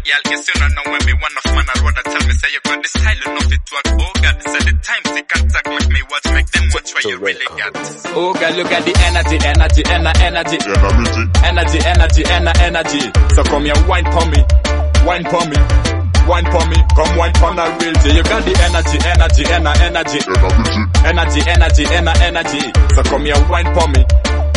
girl, guess you don't know when me one of man I rather tell me say you got the style enough it work. Oh God, said the time they contact make me watch, make them watch where you really got. Oh God, look at the energy. Energy. So come here, wine for me. Come wine for the real G. You got the energy. Energy. So come here, wine for me.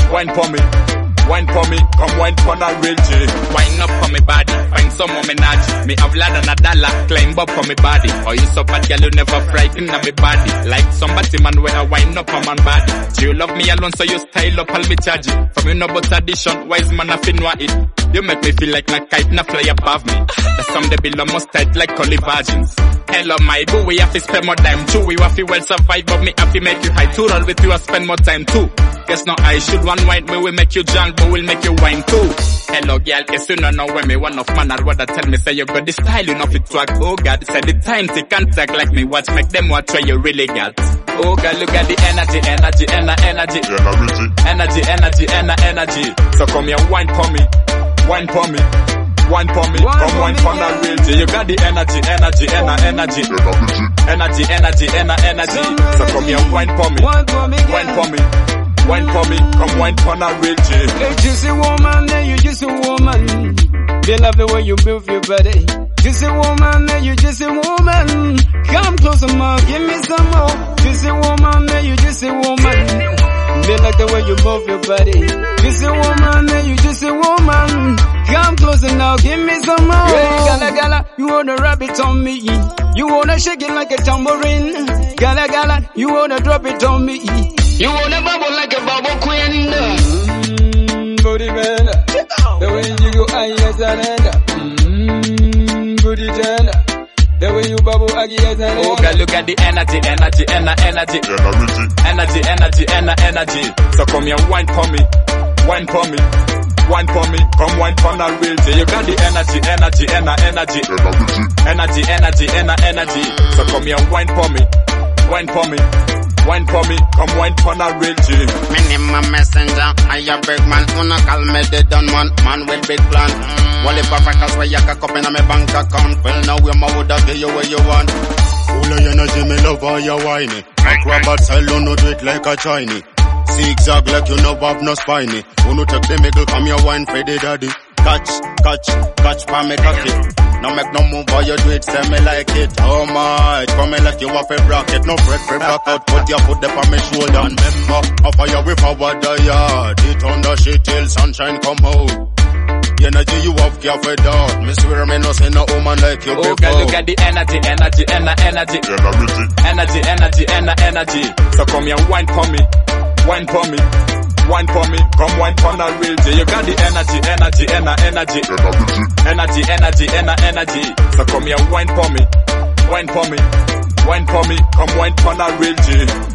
Come wine for the real G. Wine up for me body, find some more menage. Me have lad and a dollar, climb up for me body. Or you so bad girl, you never frighten of me body. Like somebody man where I wine up on man body. Do you love me alone so you style up, I'll be charging. From you know about addition, wise man I finwa it. You make me feel like na kite na fly above me. The some they below must tight like Collie Virgins. Hello my boo, we have to spend more time too. We have to well survive, but me have to make you high. To roll with you, I spend more time too. Guess no I should one wine, me will make you jump, but we'll make you wine too. Hello girl, guess you don't know when me one of man or what I tell me say you got the style enough it work. Oh God, said the time to contact like me watch, make them watch where you really got. Oh God, look at the energy. Energy. So come here, wine for me. Come wine for the real G. You got the energy. Energy. So come here, wine for me. Come wine for the real G. Hey, juicy woman, hey, you juicy woman. They love the way you move your body. Juicy woman, hey, you juicy woman. Come closer, more, give me some more. Juicy woman, hey, you juicy woman. They like the way you move your body. Juicy woman, hey, you juicy woman. Come closer now, give me some more. Hey, gala, you wanna rub it on me. You wanna shake it like a tambourine. Gala, you wanna drop it on me. You wanna bubble like a bubble queen. Booty man, the way you go, I surrender. Booty tender, the way you bubble, I surrender. Oh girl, look at the energy. Energy. So come here, wine for me. Come wine for the real G. You got the energy. Energy. So come here, wine for me. Come wine for the real G. Me name my messenger, I a big man. Wanna call me the done man with big plan. Wally perfect where you can up in my bank account. Well now we ma woulda give you what you want. Full of energy, me love how you whiny. Acrobat salon, no do it like a Chinese. Zigzag like you know have no spiny. Who no take the middle, come your wine for the daddy. Catch pa me cocky. Now make no move or you do it, say me like it. Oh my, come me like you have a bracket. No break for back out, put your foot up on me shoulder. And remember, off of your way forward the yard. It on the shit till sunshine come out. The energy you have, care for that. Me swear me no see no woman like you before. Oh girl, look at the energy. Energy. So come here, wine for me. Come wine for the real G. You got the energy. Energy. So come here, wine for me. Come wine for the real G.